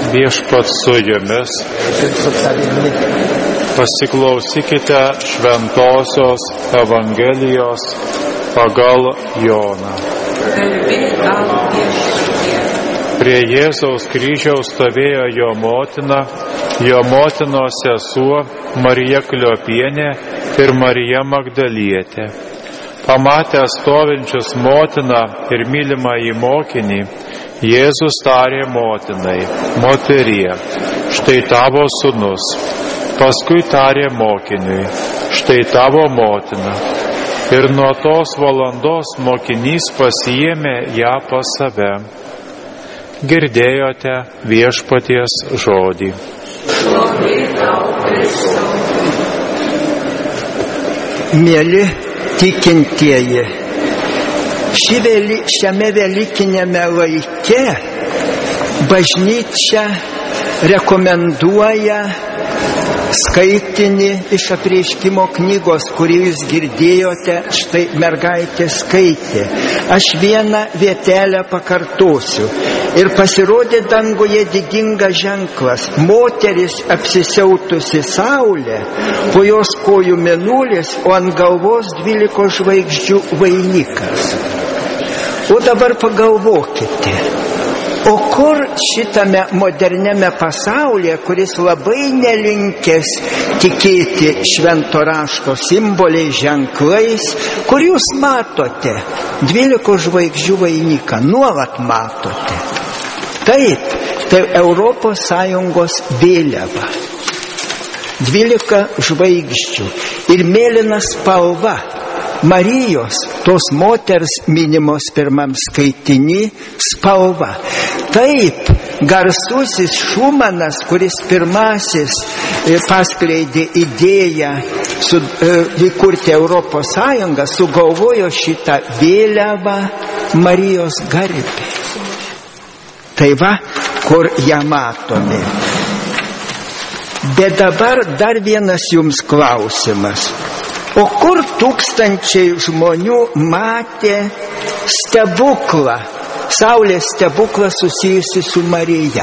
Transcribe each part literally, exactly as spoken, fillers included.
Viešpats su jumis. Pasiklausykite šventosios Evangelijos pagal Joną. Prie Jėzaus kryžiaus stovėjo jo motina, jo motinos sesuo Marija Kliopienė ir Marija Magdalietė. Pamatę stovinčius motiną ir mylimąjį mokinį, Jėzus tarė motinai: moterie, štai tavo sūnus. Paskui tarė mokiniui: štai tavo motina. Ir nuo tos valandos mokinys pasiėmė ją pas save. Girdėjote viešpaties žodį. Mėly tikintieji, ši vėly, šiame velykinėme laike bažnyčia rekomenduoja skaitinį iš Apreiškimo knygos, kurį jūs girdėjote, štai mergaitė skaitė. Aš vieną vietelę pakartosiu. Ir pasirodė danguje didingas ženklas, moteris apsisiautusi saulė, po jos kojų mėnulis, o ant galvos dvylikos žvaigždžių vainikas. O dabar pagalvokite, o kur šitame moderniame pasaulyje, kuris labai nelinkęs tikėti švento rašto simboliais, ženklais, kur jūs matote dvylikos žvaigždžių vainiką, nuolat matote. Taip, tai Europos Sąjungos vėliava. Dvylika žvaigždžių ir mėlyna spalva. Marijos, tos moters minimos pirmam skaitiny, spalva. Taip, garsusis Šumanas, kuris pirmasis paskleidė idėją su, e, įkurti Europos Sąjungą, sugalvojo šitą vėliavą Marijos garbei. Tai va, kur ją matome. Bet dabar dar vienas jums klausimas. O kur tūkstančiai žmonių matė stebuklą, saulės stebuklą susijusi su Marija?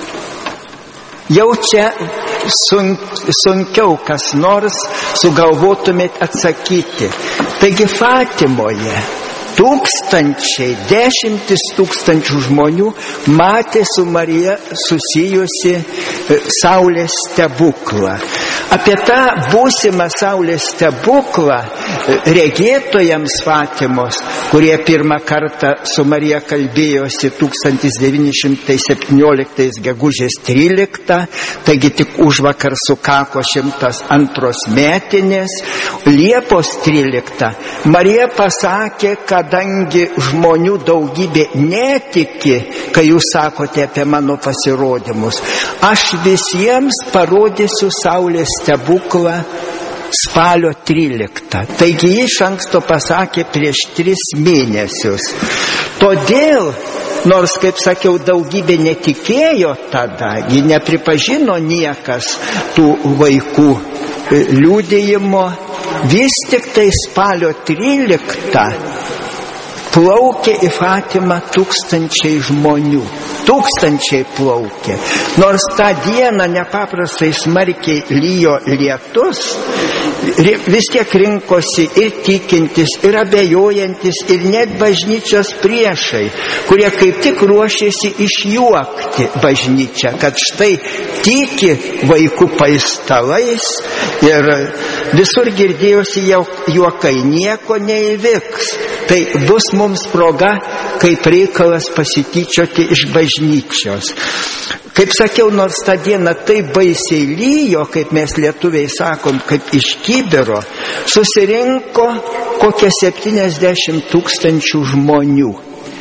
Jau čia sunk, sunkiau kas nors sugalvotumėt atsakyti. Taigi Fatimoje tūkstančiai, dešimtis tūkstančių žmonių matė su Marija susijusi saulės stebuklą. Apie tą būsimą saulės stebuklą regėtojams Fatimos, kurie pirmą kartą su Marija kalbėjosi tūkstantis devyni šimtai septynioliktais gegužės tryliktą, taigi tik užvakar sukako šimtas antros metinės, Liepos tryliktą, Marija pasakė, kadangi žmonių daugybė netiki, kai jūs sakote apie mano pasirodymus, aš visiems parodysiu saulės stebuklą spalio tryliktą. Taigi jis iš anksto pasakė prieš tris mėnesius. Todėl, nors, kaip sakiau, daugybė netikėjo tada, ji nepripažino niekas tų vaikų liudijimo, vis tik tai spalio tryliktą plaukė į Fatimą tūkstančiai žmonių. Tūkstančiai plaukė. Nors tą dieną nepaprastai smarkiai lyjo lietus, vis tiek rinkosi ir tikintis, ir abejojantis, ir net bažnyčios priešai, kurie kaip tik ruošėsi išjuokti bažnyčią, kad štai tiki vaikų paistalais ir visur girdėjosi juokai, nieko neįvyks. Tai bus mums proga, kaip reikalas pasityčioti iš bažnyčios. Kaip sakiau, nors tą dieną taip baisiai lyjo, kaip mes lietuviai sakom, kaip iš kibiro, susirinko kokie septyniasdešimt tūkstančių žmonių.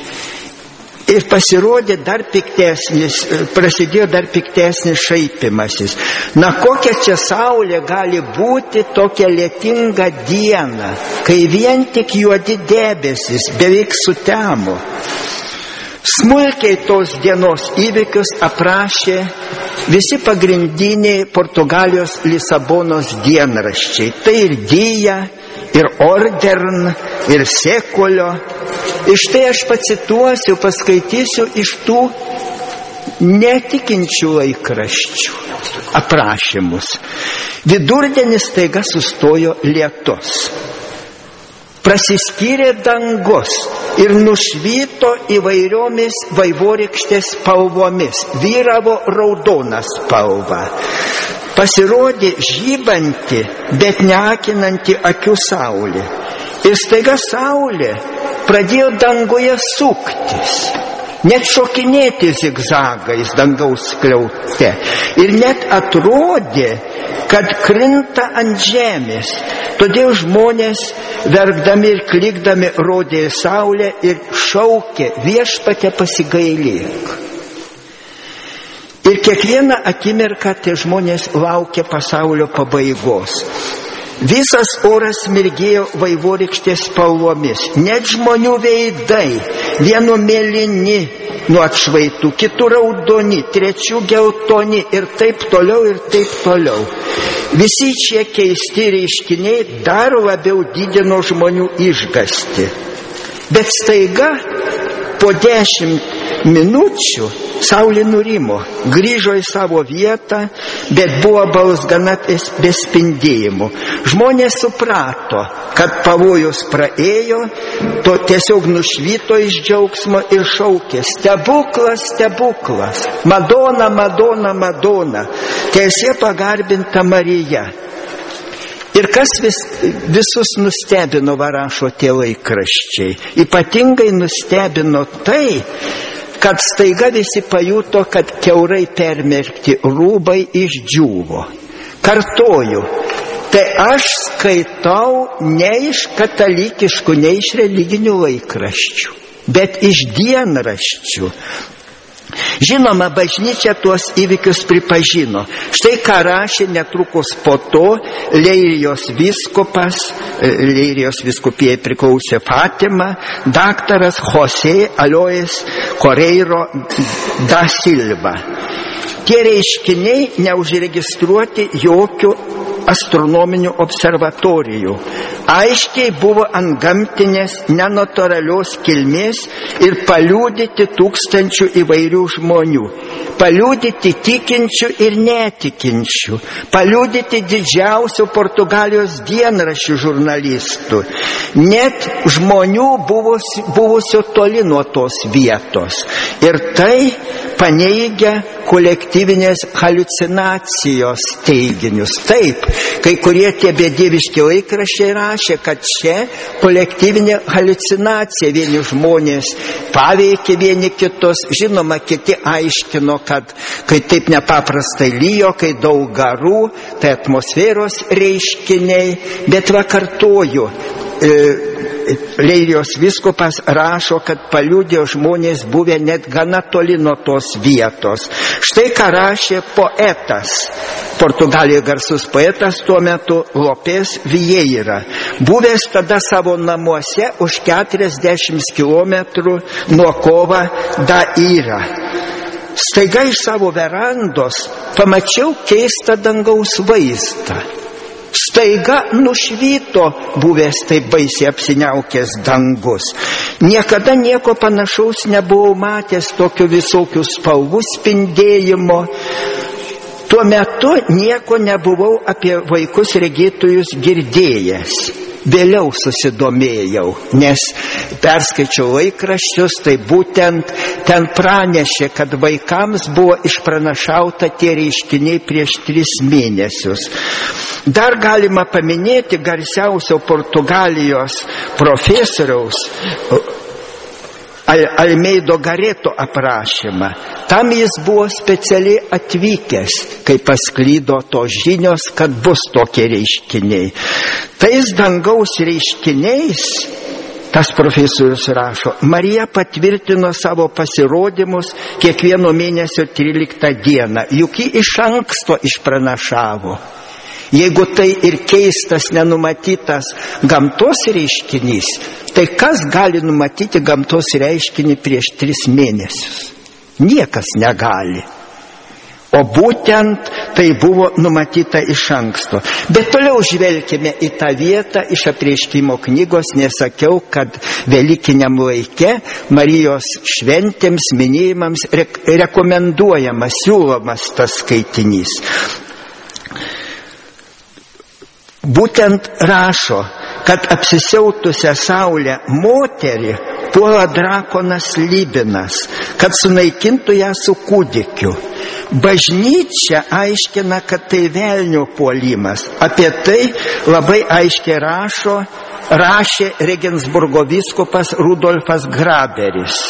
Ir pasirodė dar piktesnis, prasidėjo dar piktesnis šaipimasis. Na, kokia čia saulė gali būti tokia lietinga diena, kai vien tik juodi debesis beveik sutemo. Smulkiai tos dienos įvykius aprašė visi pagrindiniai Portugalijos Lisabonos dienraščiai. Tai ir Dija, ir Ordern, ir Sekulio. Ir štai aš pacituosiu, paskaitysiu iš tų netikinčių laikraščių aprašymus. Vidurdienį staiga sustojo lietus. Prasiskyrė dangus ir nušvyto įvairiomis vaivorykštės spalvomis. Vyravo raudona spalva. Pasirodė žybanti, bet neakinanti akių saulė. Ir staiga saulė pradėjo danguje suktis. Net šokinėti zigzagais dangaus skliaute. Ir net atrodė, kad krinta ant žemės. Todėl žmonės, verkdami ir klikdami, rodė į saulę ir šaukė: Viešpatie, pasigailėk. Ir kiekvieną akimirką tie žmonės laukė pasaulio pabaigos. Visas oras mirgėjo vaivorykštės spalvomis. Net žmonių veidai, vienu mėlyni nuo atšvaitų, kitų raudoni, trečių geltoni ir taip toliau ir taip toliau. Visi šie keisti reiškiniai dar labiau didino žmonių išgąstį. Bet staiga po dešimt minučių saulė nurimo, grįžo į savo vietą, bet buvo balsgana be spindėjimų. Žmonės suprato, kad pavojus praėjo, to tiesiog nušvito iš džiaugsmo ir šaukė: Stebuklas, stebuklas, Madona, Madona, Madona, teesie pagarbinta Marija. Ir kas vis, visus nustebino, va rašo tie laikraščiai. Ypatingai nustebino tai, kad staiga visi pajuto, kad kiaurai permerkti rūbai išdžiūvo. Kartoju, tai aš skaitau ne iš katalikiškų, ne iš religinių laikraščių, bet iš dienraščių. Žinoma, bažnyčia tuos įvykius pripažino. Štai ką rašė netrukus po to Leirijos vyskupas, Leirijos vyskupijai priklausė Fatima, daktaras José Alois Correiro da Silva. Tie reiškiniai neužregistruoti jokių astronominių observatorijų. Aiškiai buvo antgamtinės, nenatūralios kilmės ir paliudyti tūkstančių įvairių žmonių. Paliudyti tikinčių ir netikinčių. Paliudyti didžiausių Portugalijos dienraščių žurnalistų. Net žmonių buvusio, buvusio toli nuo tos vietos. Ir tai paneigia kolektyvinės haliucinacijos teiginius. Taip, kai kurie tie bedieviški laikraščiai rašė, kad čia kolektyvinė haliucinacija, vieni žmonės paveikė vieni kitus. Žinoma, kiti aiškino, kad kai taip nepaprastai lyjo, kai daug garų, tai atmosferos reiškiniai. Bet va kartoju, e, Leirijos vyskupas rašo, kad paliudė žmonės buvę net gana toli nuo tos vietos. Štai ką rašė poetas, Portugalijoje garsus poetas tuo metu Lopes Vieira, buvęs tada savo namuose už keturiasdešimt kilometrų nuo Kova da Ira. Staiga iš savo verandos pamačiau keistą dangaus vaizdą. Staiga nušvyto buvęs taip baisiai apsiniaukęs dangus. Niekada nieko panašaus nebuvau matęs, tokio visokių spalvų spindėjimo. Tuo metu nieko nebuvau apie vaikus regėtojus girdėjęs. Vėliau susidomėjau, nes perskaičiau laikraščius, tai būtent ten pranešė, kad vaikams buvo išpranašauta tie reiškiniai prieš tris mėnesius. Dar galima paminėti garsiausio Portugalijos profesoriaus Almeido Gareto aprašymą. Tam jis buvo specialiai atvykęs, kai pasklydo tos žinios, kad bus tokie reiškiniai. Tais dangaus reiškiniais, tas profesorius rašo, Marija patvirtino savo pasirodymus kiekvieno mėnesio tryliktą dieną, juk ji iš anksto išpranašavo. Jeigu tai ir keistas, nenumatytas gamtos reiškinys, tai kas gali numatyti gamtos reiškinį prieš tris mėnesius? Niekas negali. O būtent tai buvo numatyta iš anksto. Bet toliau žvelkime į tą vietą iš Apreiškimo knygos, nesakiau, kad velykiniam laike Marijos šventėms, minėjimams rek- rekomenduojamas, siūlomas tas skaitinys. Būtent rašo, kad apsisiautusią saulę moterį puola drakonas Libinas, kad sunaikintų ją su kūdikiu. Bažnyčia aiškina, kad tai velnio puolimas. Apie tai labai aiškiai rašo, rašė Regensburgo vyskupas Rudolfas Graberis.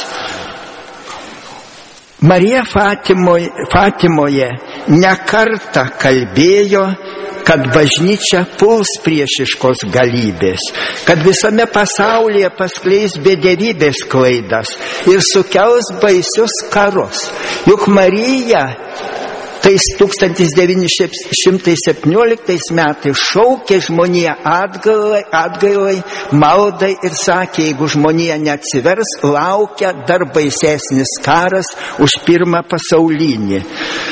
Marija Fatimoje, Fatimoje ne kartą kalbėjo, kad bažnyčia puls priešiškos galybės, kad visame pasaulyje paskleis bedevybės klaidas ir sukels baisius karus. Juk Marija tais tūkstantis devyni šimtai septynioliktais metais šaukė žmoniją atgailai, atgailai, maldai ir sakė, jeigu žmonija neatsivers, laukia dar baisesnis karas už pirmą pasaulinį.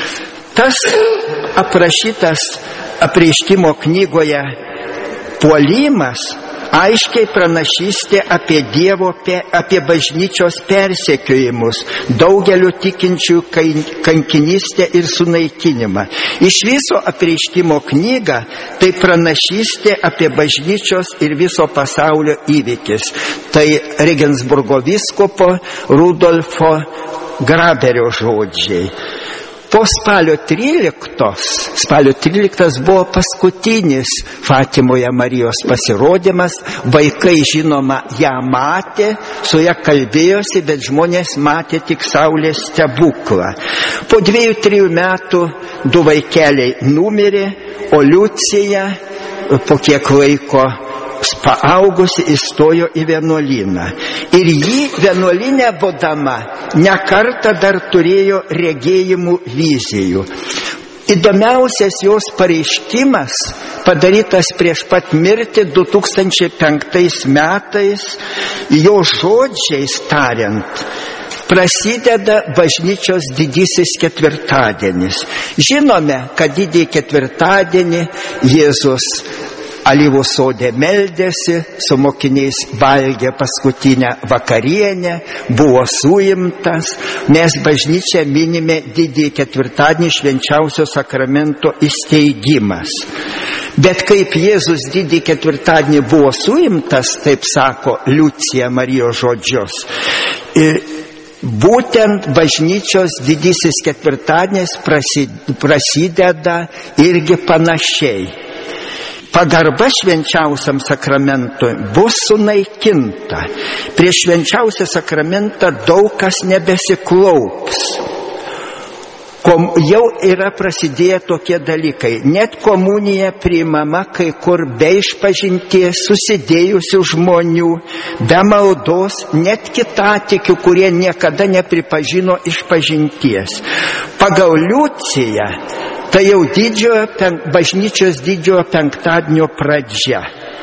Tas aprašytas Apreiškimo knygoje puolimas aiškiai pranašystė apie Dievo, apie bažnyčios persekiojimus, daugelių tikinčių kankinystę ir sunaikinimą. Iš viso Apreiškimo knyga tai pranašystė apie bažnyčios ir viso pasaulio įvykis. Tai Regensburgo vyskupo Rudolfo Graberio žodžiai. Po spalio tryliktos, spalio tryliktas buvo paskutinis Fatimoje Marijos pasirodymas, vaikai žinoma ją matė, su ją kalbėjosi, bet žmonės matė tik saulės stebuklą. Po dviejų, trijų metų du vaikeliai numirė, o Liucija po kiek laiko paaugusi įstojo į vienuolyną. Ir jį vienuolinė būdama ne kartą dar turėjo regėjimų vizijų. Įdomiausias jos pareiškimas, padarytas prieš pat mirtį du tūkstančiai penktais metais, jo žodžiais tariant, prasideda bažnyčios didysis ketvirtadienis. Žinome, kad didįjį ketvirtadienį Jėzus Alyvų sode meldėsi, su mokiniais valgė paskutinę vakarienę, buvo suimtas. Mes bažnyčia minime didįjį ketvirtadienį, švenčiausio sakramento įsteigimas. Bet kaip Jėzus didįjį ketvirtadienį buvo suimtas, taip sako Liucija Marijos žodžius, ir būtent bažnyčios didysis ketvirtadienis prasideda irgi panašiai. Pagarba švenčiausiam sakramentui bus sunaikinta. Prieš švenčiausią sakramentą daug kas nebesiklaups. Kom, jau yra prasidėję tokie dalykai. Net komunija priimama kai kur be išpažinties, susidėjusių žmonių, be maldos, net kitatikių, kurie niekada nepripažino išpažinties. Pagal Liuciją tai jau didžiojo, bažnyčios didžiojo penktadienio pradžia.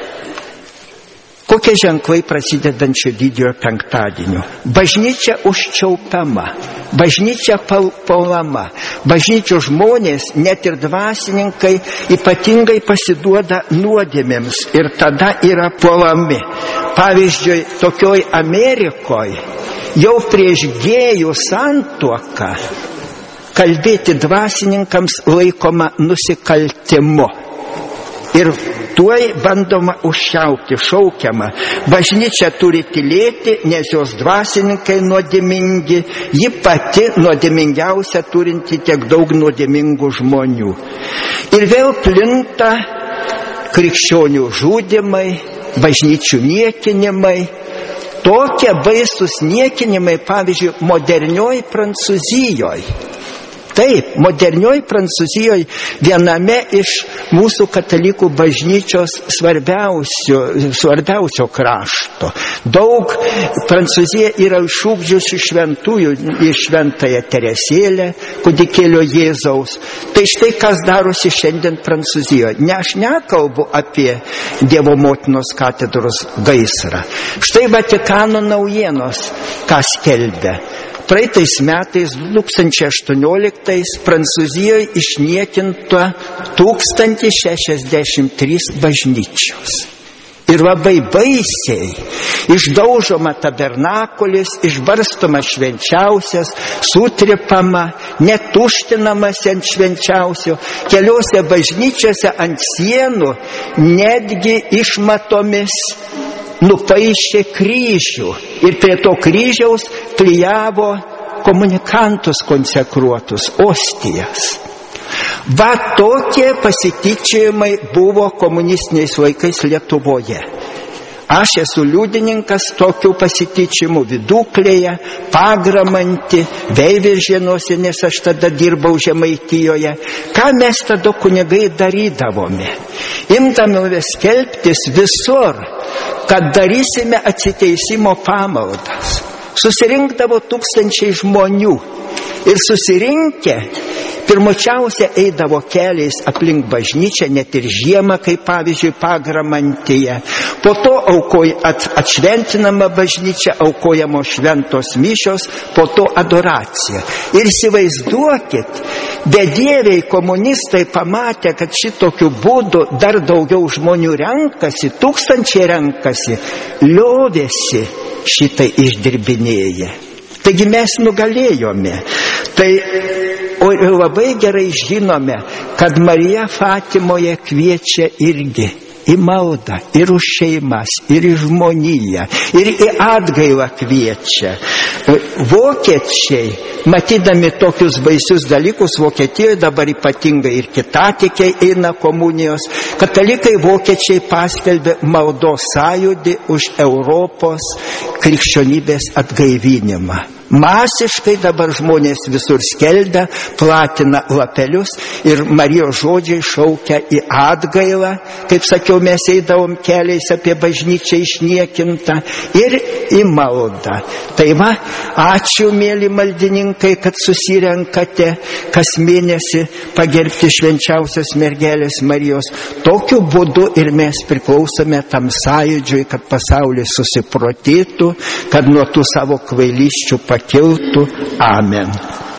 Kokie ženklai prasidedančio didžiojo penktadienio? Bažnyčia užčiaupiama, bažnyčia puolama, bažnyčios žmonės, net ir dvasininkai, ypatingai pasiduoda nuodėmėms ir tada yra puolami. Pavyzdžiui, tokioj Amerikoje jau prieš gėjų santuoką kalbėti dvasininkams laikoma nusikaltimu. Ir tuoj bandoma užšiaukti, šaukiama. Bažnyčia turi tylėti, nes jos dvasininkai nuodėmingi, ji pati nuodėmingiausia turinti tiek daug nuodėmingų žmonių. Ir vėl plinta krikščionių žudymai, bažnyčių niekinimai. Tokie baisus niekinimai, pavyzdžiui, modernioj Prancūzijoje. Taip, modernioj Prancūzijoje viename iš mūsų katalikų bažnyčios svarbiausio, svarbiausio krašto. Daug Prancūzija yra išugdžiusi šventųjų, į šventąją Teresėlę, kūdikėlio Jėzaus. Tai štai kas darosi šiandien Prancūzijoje. Ne, aš nekalbu apie Dievo motinos katedros gaisrą. Štai Vatikano naujienos, ką skelbia. praeitais metais, du tūkstančiai aštuonioliktais, Prancūzijoje išniekinta tūkstantis šešiasdešimt trys bažnyčios. Ir labai baisiai išdaužoma tabernakulis, išbarstoma švenčiausias, sutripama, netuštinamas ant švenčiausio. Keliose bažnyčiose ant sienų netgi išmatomis nupaišė kryžių. Ir prie to kryžiaus klijavo komunikantus konsekruotus, ostijas. Va tokie pasityčiojimai buvo komunistiniais laikais Lietuvoje. Aš esu liudininkas tokių pasityčiojimų Viduklėje, Pagramanti, Veiviržėnuose, nes aš tada dirbau Žemaitijoje. Ką mes tada kunigai darydavome? Imdavome skelbtis visur, kad darysime atsiteisimo pamaldas. Susirinkdavo tūkstančiai žmonių ir susirinkę pirmučiausia eidavo keliais aplink bažnyčią, net ir žiemą, kaip pavyzdžiui Pagramantyje. Po to aukoj, at, atšventinama bažnyčia, aukojamo šventos mišios, po to adoracija. Ir įsivaizduokit, bedieviai komunistai pamatė, kad šitokiu būdu dar daugiau žmonių renkasi, tūkstančiai renkasi, liovėsi šitai išdirbinėję. Taigi mes nugalėjome. Tai o labai gerai žinome, kad Marija Fatimoje kviečia irgi į maldą, ir už šeimas, ir į žmoniją, ir į atgailą kviečia. Vokiečiai, matydami tokius baisius dalykus, Vokietijoje dabar ypatingai ir kitatikiai eina komunijos, katalikai vokiečiai paskelbė maldos sąjūdį už Europos krikščionybės atgaivinimą. Masiškai dabar žmonės visur skelbia, platina lapelius ir Marijos žodžiai šaukia į atgailą. Kaip sakiau, mes eidavom keliais apie bažnyčią išniekintą ir į maldą. Tai va, ačiū, mėly maldininkai, kad susirenkate kas mėnesį pagerbti švenčiausios mergelės Marijos. Tokiu būdu ir mes priklausome tam sąjūdžiui, kad pasaulis susiprotytų, kad nuo tų savo kvailysčių pakiltų. Amen.